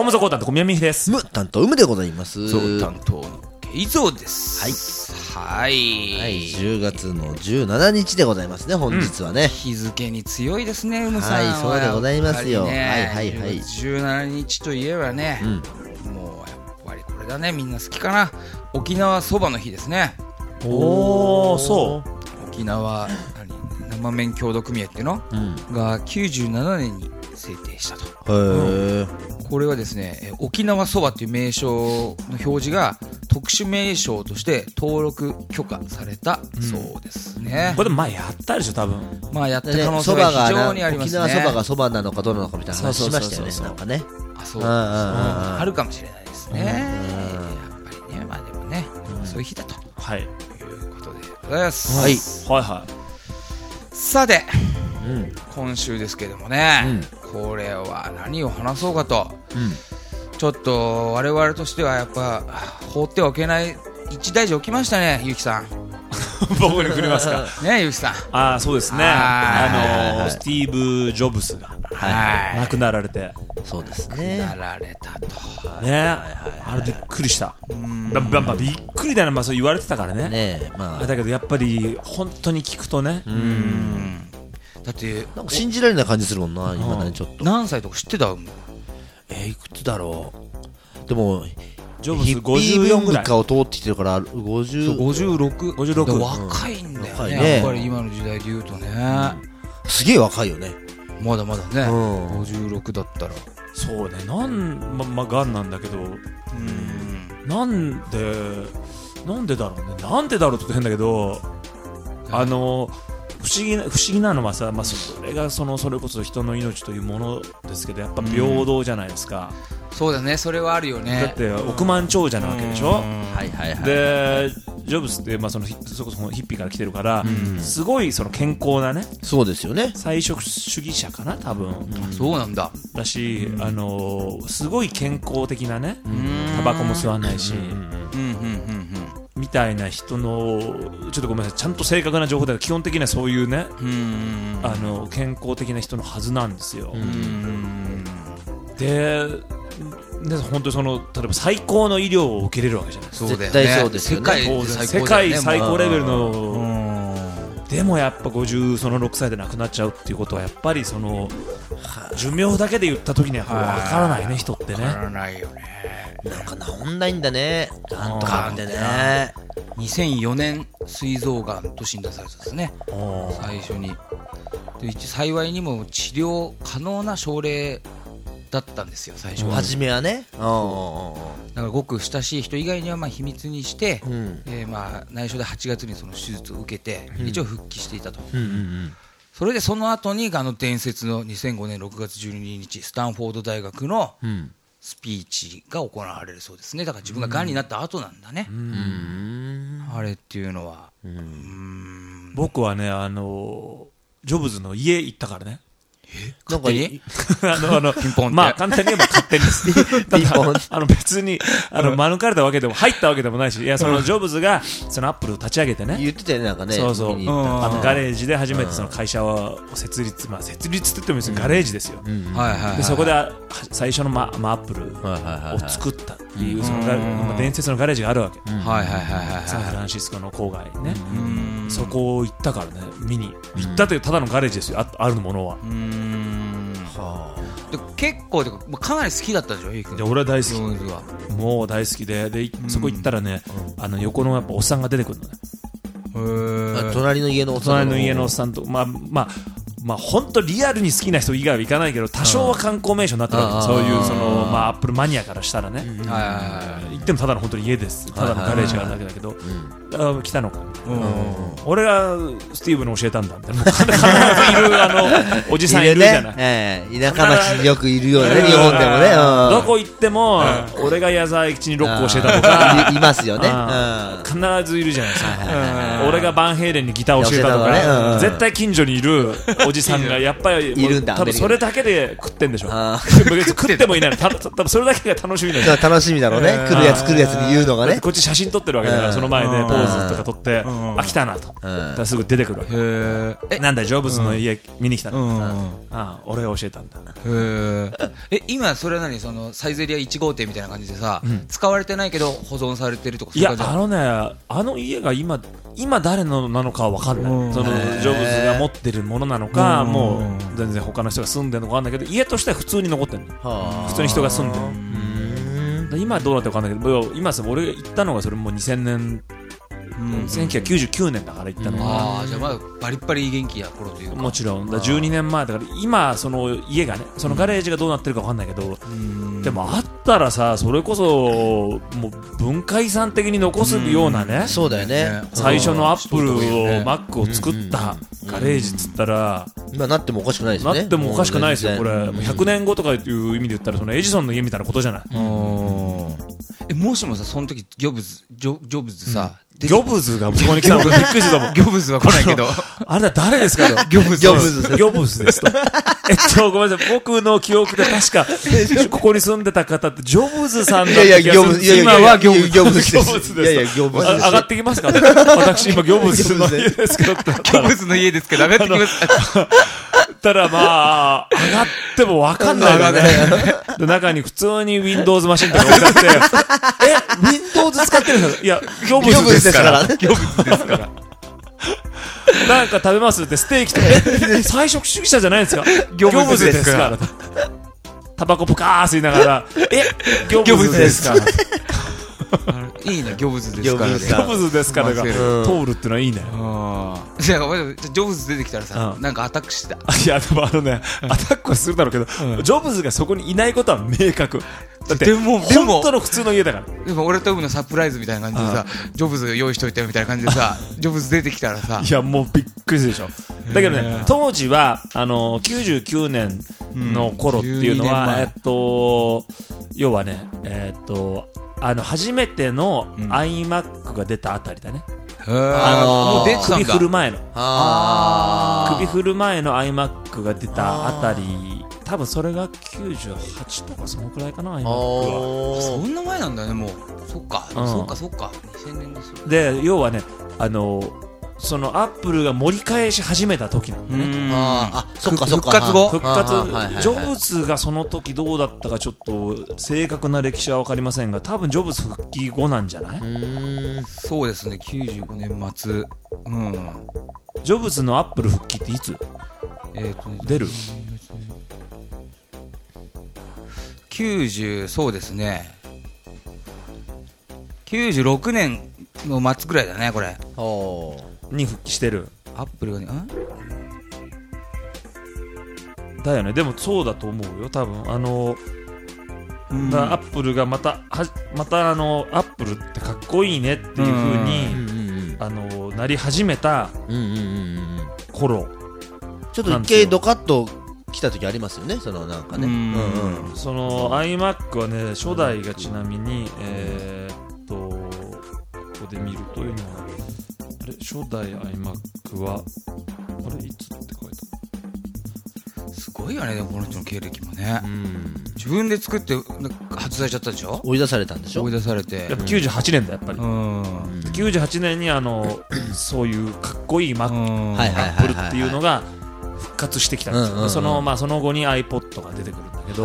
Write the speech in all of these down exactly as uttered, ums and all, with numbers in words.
務総合担当小宮美です。 む担当うむでございます。 そう担当の慶三です。はい、はいはい、じゅうがつのじゅうしちにちでございますね、本日はね、うん、 日付に強いですね、うむさん。 はい、そうでございますよ、ね、はいはいはい。 じゅうしちにちといえばね、うん、もうやっぱりこれだね、みんな好きかな、沖縄そばの日ですね。 おー、そう沖縄何生麺協同組合っていうの、うん、がきゅうじゅうななねんに制定したと。 へー、 うん、これはですね、沖縄そばっていう名称の表示が特殊名称として登録許可されたそうですね、 うん、これで前やったでしょ多分。 まあやった可能性が非常にありますね。 沖縄そばがそばなのかどうなのかみたいな話しましたよね。なんかね、 あ、そうです、うん、あるかもしれないですね、うん、やっぱりね。まあでもね、うん、そういう日だと、はい、いうことでございます、 はい、 はいはい。 さて、 うん、 今週ですけどもね、うん、これは何を話そうかと、うん、ちょっと我々としてはやっぱ放ってはおけない一大事起きましたね、ゆきさん。 僕に振りますかね、ゆきさん。 ああ、そうですね、あのー、スティーブ・ジョブスが、はい、亡くなられて。 そうですね、 亡くなられたとね、あれびっくりした。まあまあ、びっくりだよね、まあ、そう言われてたからね。 ね、まあ、 だけどやっぱり本当に聞くとね、うん、 だってなんか信じられない感じするもんな、今ね。ちょっと何歳とか知ってた？ えー、いくつだろう。でもジョブスごじゅうよんぐらいを通ってきてるからごじゅう、 ごじゅうろく、 ごじゅうろく、 若いんだよね、 ね、 やっぱり今の時代で言うとね、 うん、すげえ若いよね、 まだまだね、うん、ごじゅうろくだったら。 そうね、なんままあがんなんだけど、うん、なんでなんでだろうね、なんでだろうって変だけど、あの不思議な不思議なのはさ、まあ、それがそのそれこそ人の命というものですけど、やっぱ平等じゃないですか、 うん、そうだね、それはあるよね。 だって億万長者なわけでしょ、 はいはいはい、 でジョブスって、まあ、そのそこそこヒッピーから来てるから、うん、すごいその健康なね、 そうですよね、 菜食主義者かな多分、 うん、そうなんだだし、うん、あのー、すごい健康的なね、タバコも吸わないし、みたいな人の、ちょっとごめんなさい、ちゃんと正確な情報では基本的にはそういうね、うんあの健康的な人のはずなんですよ。うんでで本当にその例えば最高の医療を受けれるわけじゃないですか。 絶対そうですよね。 世界最高レベルの、でもやっぱごじゅうろくさいで亡くなっちゃうっていうことは、やっぱりその寿命だけで言った時には分からないね、人ってね。分からないよね。 なんか治んないんだね、なんとかってね。 にせんよねん膵臓がんと診断されたんですね、最初に。で幸いにも治療可能な症例だったんですよ、最初は。 初めはね。 だからごく親しい人以外にはまあ秘密にして、うん、えー、まあ内緒ではちがつにその手術を受けて、うん、一応復帰していたと、うんうんうん、それでその後にあの伝説のにせんごねんろくがつじゅうににちスタンフォード大学のスピーチが行われるそうですね。だから自分ががんになった後なんだね、うん、あれっていうのは。うん、うーん、僕はね、あのジョブズの家行ったからね。 えなんかいあのあのピンポンって、 まあ簡単に言えば勝手にですただあの別にあの免れたわけでも入ったわけでもないし、いや、そのジョブズがそのアップルを立ち上げてね、 言ってたよね、なんかね。 そうそう、あのガレージで初めてその会社を設立、まあ設立って言ってもいいですけど、ガレージですよ。でそこで最初のままアップルを作ったっていう、その伝説のガレージがあるわけ。サンフランシスコの郊外にね。そこを行ったからね、見に行ったというただのガレージですよ、あ, あるものは。うーん、 はあ、で結構でかなり好きだったでしょ。いや俺は大好き、もう大好きで、でそこ行ったらね、うん、あの横のやっぱおっさんが出てくるのね。 へ、隣の家のおっさん、 隣の家のおっさんと、まあまあまあ本当リアルに好きな人以外は行かないけど、多少は観光名所になってるわけ。そういうそのまあアップルマニアからしたらね、行ってもただの本当に家です、ただのガレージがあるだけだけど、あ来たのか、俺がスティーブに教えたんだみたいな、必ずいるあのおじさんいるじゃない、 田舎町によくいるよね、日本でもね。 どこ行っても俺が矢沢永吉にロックを教えたとかいますよね。 必ずいるじゃないですか。俺がバンヘイレンにギターを教えたとか、絶対近所にいるおじじさんがやっぱりいるんだ多分それだけで食ってんでしょ。 あ食ってもいないの。た多分それだけが楽しみなんだよ。 楽しみだろうね。来るやつ来るやつに言うのがね。 こっち写真撮ってるわけだから、その前でポーズとか撮って、あ、来たなと。だからすぐ出てくるわけ。え、なんだジョブズの家見に来たの。ああ、俺が教えたんだ。 え、今それは何、そのサイゼリアいち号店みたいな感じでさ、使われてないけど保存されてるとか。 いや、あのね、あの家が今今誰のなのかは分かんない。そのジョブズが持ってるものなのか、もう全然他の人が住んでるのか分かんないけど、家としては普通に残ってるの。普通に人が住んでる。今どうなってるか分かんないけど、今俺が行ったのがそれもうにせんねん、せんきゅうひゃくきゅうじゅうきゅうねんだから行ったのが。 ああ、じゃあまだバリッバリ元気や頃というか。 もちろんだじゅうにねんまえだから、今その家がね、そのガレージがどうなってるか分かんないけど、でもあったらさ、それこそもう文化遺産的に残すようなね、 そうだよね。 最初のアップルをマックを作ったガレージっつったら、 今なってもおかしくないですよね。 なってもおかしくないですよ。これひゃくねんごとかいう意味で言ったら、そのエジソンの家みたいなことじゃない。 え、もしもさ、その時ジョブズジョジョブズさ、 ジョブズがそこに来たのびっくりしたもん。 ギョブズは来ないけど。 あれだ、誰ですかと。 ギョブズ。 ギョブズ。 ギョブズですと。えっと、ごめんなさい。僕の記憶で確か、ここに住んでた方って、ジョブズさんだった気がする。 いやいや、ギョブズ。 今はギョブズ。 ギョブズです。 ギョブズです。 いやいや、ギョブズです。 上がってきますか私今ギョブズの家ですけど。ギョブズの家ですけど、上がってきます。 たらまあ、上がってもわかんないよね。で、中に普通に Windows マシンとか置いてあって、え、Windows 使ってるんですか？いや、ギョブズですから。 ギョブズですから。 なんか食べますってステーキとか、え、菜食主義者じゃないんですか？ギョブズですから。タバコプカー吸いながら、え、ギョブズですから。 いいね、ギョブズですから。 ギョブズですからが通るってのはいいね。 じゃあ、ジョブズ出てきたらさ、なんかアタックしてた。 いや、でもあのね、アタックはするだろうけど、ジョブズがそこにいないことは明確。だって、本当の普通の家だから。 でも俺と海のサプライズみたいな感じでさ、ジョブズ用意しといたよみたいな感じでさ、ジョブズ出てきたらさ。 いや、もうびっくりするでしょ。だけどね、当時は、あの、きゅうじゅうきゅうねんの頃っていうのは、えっと、要はね、えっと、あの、初めての iMac が出たあたりだね。 あの、もう出てたんだ。 首振る前の。 あ首振る前の iMac が出たあたり、多分それがきゅうじゅうはちとかそのくらいかな、iMac は。 そんな前なんだね、もう。そっか、そっか、そっか。にせんねんですよ。 で、要はね、あの、そのアップルが盛り返し始めた時なのね。 ああ、そっかそっか。 復活後復活、ジョブズがその時どうだったかちょっと正確な歴史は分かりませんが、多分ジョブズ復帰後なんじゃない？ そうですね、きゅうじゅうごねん末。うん。 ジョブズのアップル復帰っていつ？ えっと、 出る？ きゅうじゅう、そうですね。きゅうじゅうろくねんの末ぐらいだね、これ。 に復帰してる。 アップルがね、んだよね。でもそうだと思うよ、多分。あの、だアップルがまたはまたあのアップルってかっこいいねっていう風にあのなり始めた頃。 ちょっと一回ドカッと来た時ありますよね、そのなんかね。 その iMac はね、初代がちなみにえーっとここで見るというのはあれ初代 iMac はあれいつって書いてある。 すごいよね、でもこの人の経歴もね。自分で作って発売しちゃったでしょ。 追い出されたんでしょ。 追い出されてやっぱきゅうじゅうはちねんだやっぱり。きゅうじゅうはちねんにあのそういうかっこいい Mac アップルっていうのが復活してきたんですよ。そのまあその後に iPod が出てくるんだけど、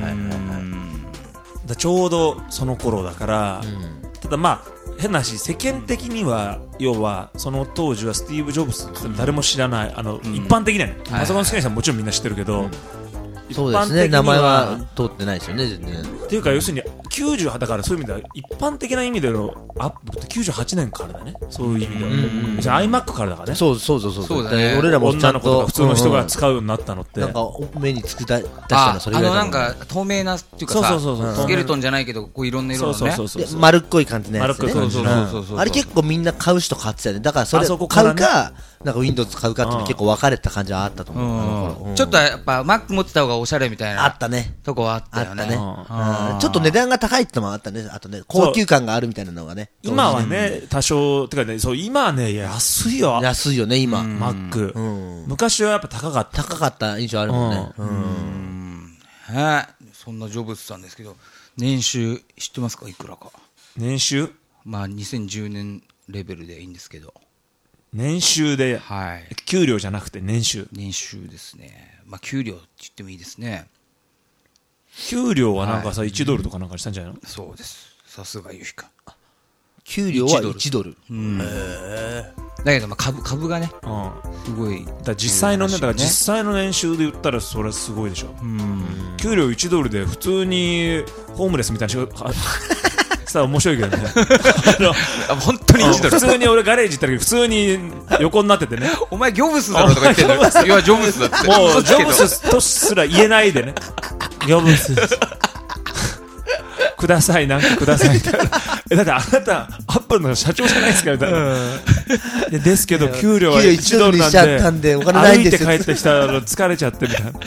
だちょうどその頃だから、ただまあ変な話、世間的には要はその当時はスティーブ・ジョブズって誰も知らない、あの一般的にはね、パソコン好きな人はもちろんみんな知ってるけど、 そうですね、名前は通ってないですよね、全然。 っていうか要するにきゅうじゅうだからそういう意味では一般的な意味でのアップルってきゅうじゅうはちねんからだね、そういう意味では。じゃあ iMac からだからね。 そうそうそうそうだね。 俺らもちゃんと女の子とか普通の人が使うようになったのって、 なんか目につく出したのそれぐらいだもん。 あのなんか透明なっていうかさ、スケルトンじゃないけどこういろんな色のね、 丸っこい感じのやつね。 丸っこい感じの。 あれ結構みんな買う人買ってたよね。だからそれ買うかなんか Windows 買うかっていうの結構分かれた感じはあったと思う、 うん、ちょっとやっぱ Mac 持ってた方がおしゃれみたいなあったねとこはあったよね。 あったね、うん、ちょっと値段が高いってのもあったね。あとね高級感があるみたいなのがね今はね多少てかねそう今はね安いよ安いよね今、 うん、Mac、 うん、 昔はやっぱ高かった高かった印象あるもんね、うんうんうん、はい、そんなジョブズさんですけど年収知ってますか？いくらか。 年収まあにせんじゅうねんレベルでいいんですけど年収で、はい、給料じゃなくて年収年収ですね。まあ給料って言ってもいいですね。 給料はなんかさ、はい、いちドルとかなんかしたんじゃないの？ そうです。さすがゆひくん。 給料はいちドル。 うん、へだけどまあ株株がね、うん、すごいだ実際のねだから実際の年収で言ったらそれはすごいでしょ。うん給料いちドルで普通にホームレスみたいな仕事さあ面白いけどね本当にいちドル普通に俺ガレージ行った時普通に横になっててねお前ギョブスだろとか言ってんのいやジョブスだってもうジョブスとすら言えないでねギョブスくださいなんかくださいみたいなえだってあなたアップルの社長じゃないですかみたいな、うん、ですけど給料はいちドルなんでんでお金ないんです歩いて帰ってきたら疲れちゃってみたいな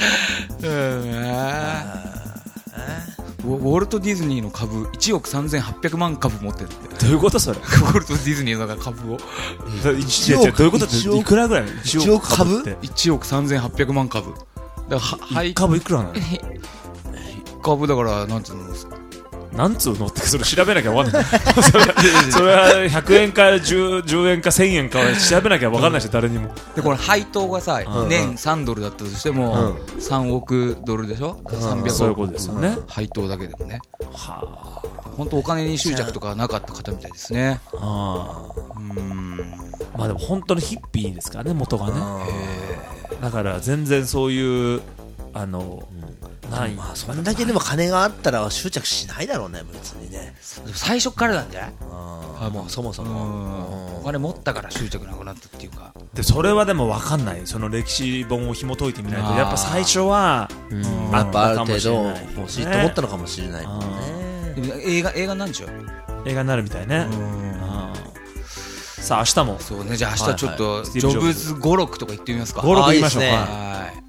うんウォルト・ディズニーの株いちおくさんぜんはっぴゃくまん株持ってるって。 どういうことそれ？ウォルト・ディズニーの株をいちおくどういうことっていくらぐらい？いちおく株っていちおくさんぜんはっぴゃくまん株だからはい株いくらなの？ 株だからなんつうのなんつうのってそれ調べなきゃ分かんないそれそれはひゃくえんか 10, 10円かせんえんかは調べなきゃ分かんないし、うん、誰にもでこれ配当がさ、うん、年さんドルだったとしても、うん、さんおくドルでしょ、うん、さんびゃくおくそういうことですよね配当だけでもねはあ本当お金に執着とかなかった方みたいですねあうんまあでも本当にヒッピーですからね元がねだから全然そういうあの、うん、ないまあそれだけでも金があったら執着しないだろうね別にね最初からなんじゃないあもうそもそもお金持ったから執着なくなったっていうかでそれはでも分かんないその歴史本を紐解いてみないとやっぱ最初はやっぱある程度欲しいと思ったのかもしれないもんねでも映画映画なんでしょ映画になるみたいねさあ明日もそうねじゃあ明日ちょっとジョブズ語録とか言ってみますか語録言いましょうかはい